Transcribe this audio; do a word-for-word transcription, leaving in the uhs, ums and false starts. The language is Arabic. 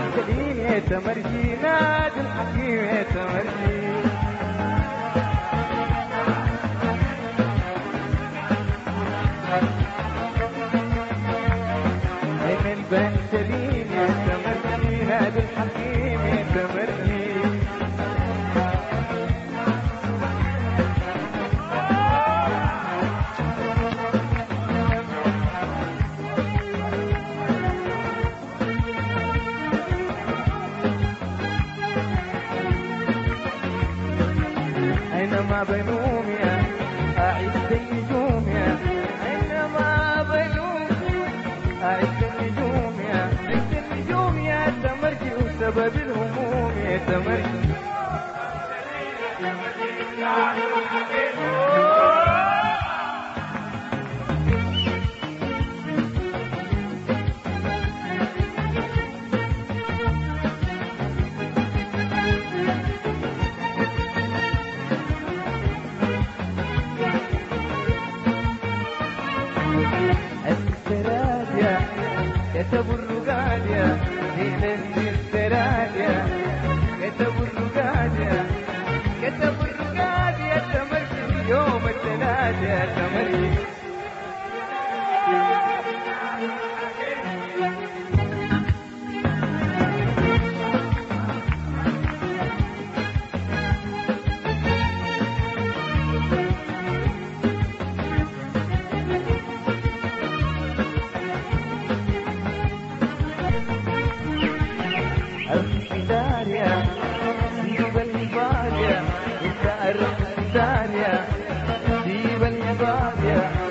سليم يا تمرجي نادي الحكيم يا تمرجي من بن سليم يا تمرجي نادي الحكيم يا تمرجي أينما بنوم يا أعد النجوم يا أينما بنوم أعد النجوم يا أعد النجوم يا تمرجي وسبب الهموم يا تمرجي السراديا كتبوا الرقاديا ليلة السراديا كتبوا الرقاديا كتبوا الرقاديا تمرجي يوم الثلاث يا تمرجي الداريا سيب البادية انت الداريا سيب البادية